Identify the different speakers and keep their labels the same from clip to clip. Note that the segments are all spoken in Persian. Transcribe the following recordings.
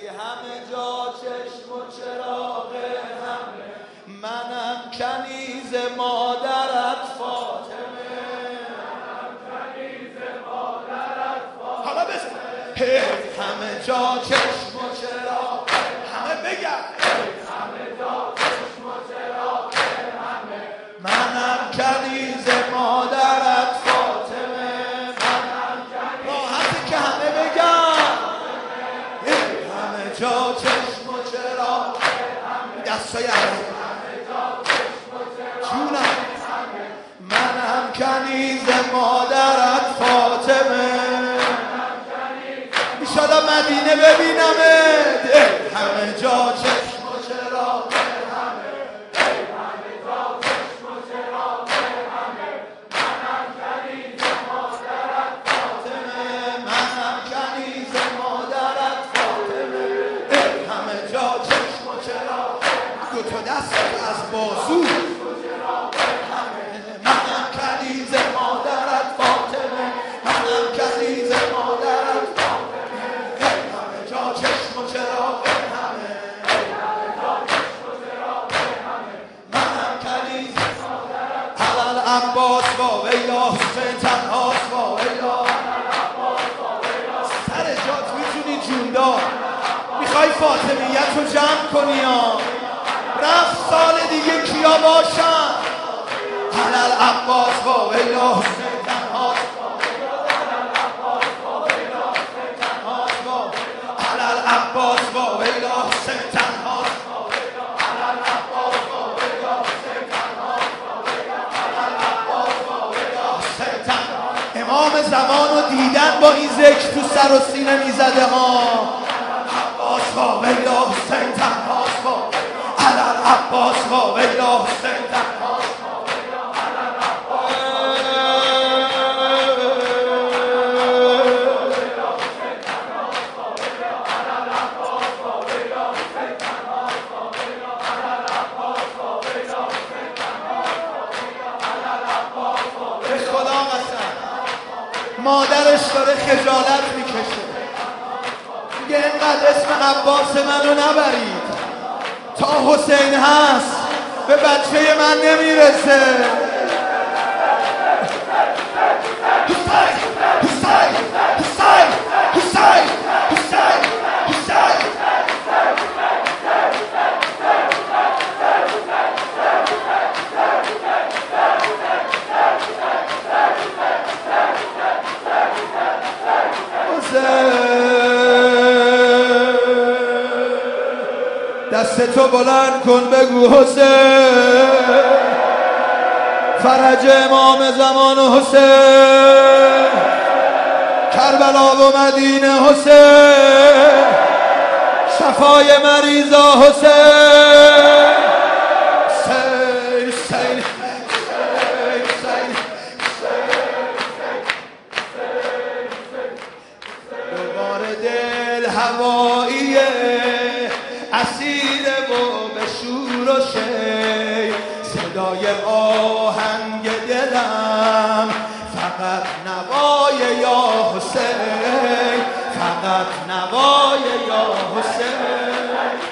Speaker 1: همه جا چشم و چراغ همه، منم کنیز مادرت فاطمه. حالا بزن همه جا چشم و چراغ همه، بگم همه جا چشم و چراغ همه، منم کنیز مادرت فاطمه. منم کنیز راحتی که همه بگم همه جا چشم و چراغ همه، دستای همه جونم، منم کنیز مادرت فاطمه. ایشالا مدینه ببینمت همه جا چشم و چراغ همه، همه جا چشم و چراغ همه، منم کنیز مادرت فاطمه. منم کنیز مادرت فاطمه، همه جا چشم و چراغ، دو تا دست از بازو، منم کنیز مادرت فاطمه. منم کنیز مادرت فاطمه، همه جا چشم و چراغ همه، همه جا چشم و چراغ همه، منم کنیز مادرت. حلال عباس با ویلا، حسین تنهاست با ویلا، سر جات میتونی جون دار. میخوای فاطمیت رو جمع کنی ها، رفت سال دیگه کیا باشن؟ حلال عباس با ویلا، حسین تنهاست با ویلا، حلال عباس با ویلا، حسین تنهاست با ویلا، حلال عباس با ویلا، حسین تنهاست با ویلا، حلال عباس با ویلا، حسین تنهاست. امام زمان رو دیدن با این ذکر تو سر و سینه میزده ها. عباس با ویلا، حسین تنهاست با ویلا، حلال عباس با ویلا، حسین تنهاست. مادرش داره خجالت میکشه، میگه اینقدر اسم عباس منو نبرید، تا حسین هست به بچه من نمیرسه. حسین حسین حسین حسین حسین حسین دستتو بلند کن بگو حسین، فرج امام زمان حسین، کربلا و مدینه حسین، شفای مریضا حسین. حسین حسین دوباره دل هواییه، اسیره و به شور و شی، صدای آهنگ دلم فقط نوای یا حسین، فقط نوای یا حسین.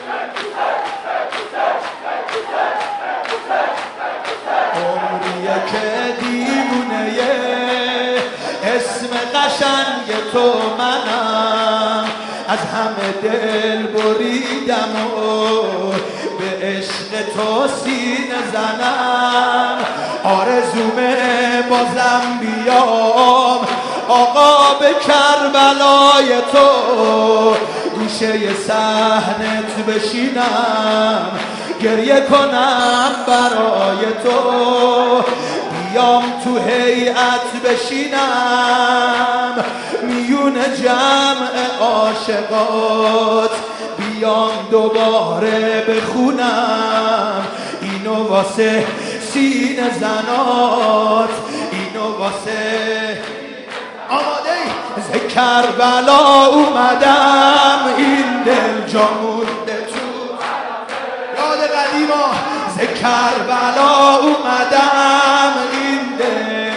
Speaker 1: عمریه که دیوونه اسم قشنگ تو منم، از همه دل بریدم و به عشق تو سینه زنم. آرزومه بازم بیام آقا به کربلای تو، گوشه صحنت بشینم گریه کنم برای تو، بیام تو هیئت بشینم میون جمع عاشقات، بیام دوباره بخونم اینو واسه سینه زنات، اینو واسه آماده ز کربلا اومدم، این دل جا مونده تو یاد قدیما، ز کربلا اومدم این دل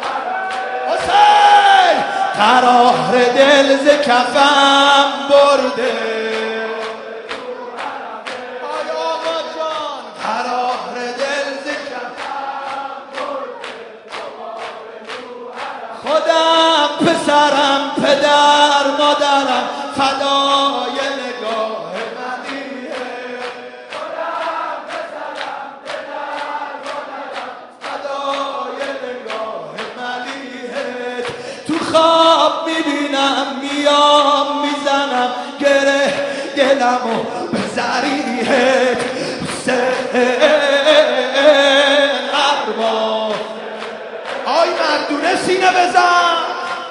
Speaker 1: حسین، قرار دل ز کفم برده اومده آی آقا جان قرار دل زکم خودم پسرم پدر مادرم فدای نگاه ملیه خودم پسرم پدر مادرم فدای نگاه ملیه تو خواب میبینم میام میزنم گره دلمو به ذریحت حسین ارباب آی مردونه سینه بزن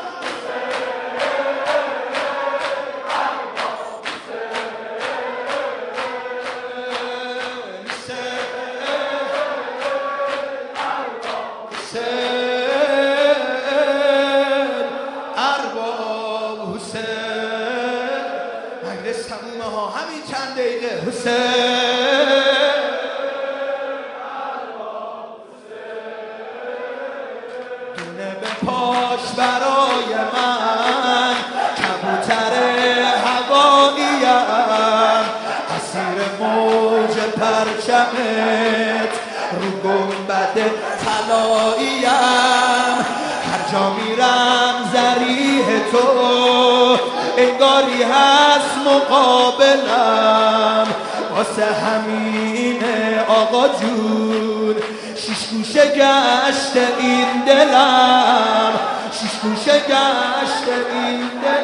Speaker 1: همین چند دقیقه حسین دونه به پاش برای من کبوتر هواییم اسیر موج پرچمت رو گنبد طلاییم هر جا میرم ذریح تو انگاری هست مقابلم واسه همینه آقا جون شیش گوشه گشته این دلم شیش گوشه گشته این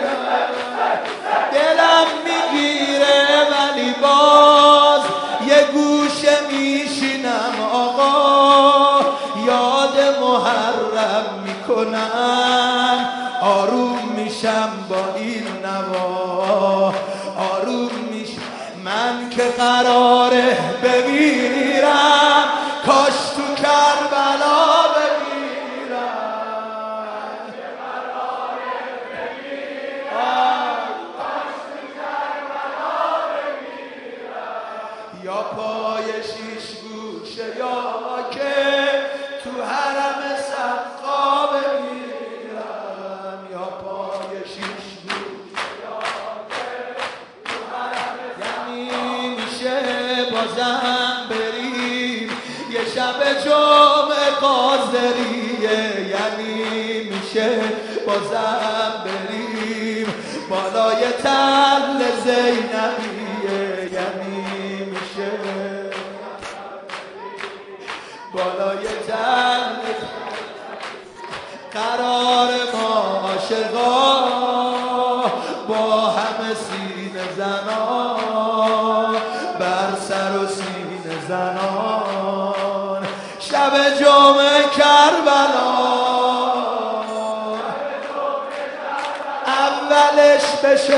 Speaker 1: دلم میگیره ولی باز یه گوشه میشینم آقا یاد محرم میکنم آروم میشم با این نوا آروم میشم من که قراره بمیرم کاش تو کربلا بمیرم که قراره بمیرم کاش تو کربلا بمیرم یا پای شیش گوشه یا که تو حرم سقا بمیرم یا پای شیش گوشه یا که تو حرم یعنی میشه بازم بریم یه شب جمعه قاضریه یعنی میشه بازم بریم بالای تل زینبیه یعنی میشه بالای تل قرار ما عاشقا با همه سینه زنان بر سر و سینه زنان شب جمعه کربلا اولش بشه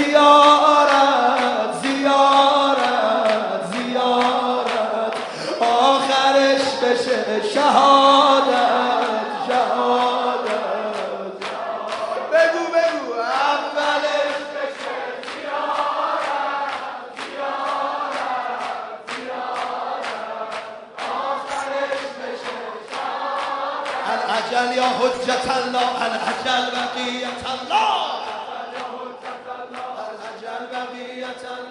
Speaker 1: زیارت زیارت زیارت آخرش بشه شهادت شهادت بگو بگو اولش بشه زیارت زیارت زیارت آخرش بشه شهادت العجل یا حجت الله العجل بقیت الله العجل بقیت الله